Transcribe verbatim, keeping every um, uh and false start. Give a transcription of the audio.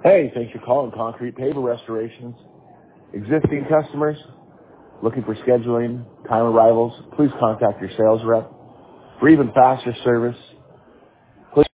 Hey, thanks for calling Concrete Paver Restorations. Existing customers looking for scheduling, time arrivals, please contact your sales rep. For even faster service,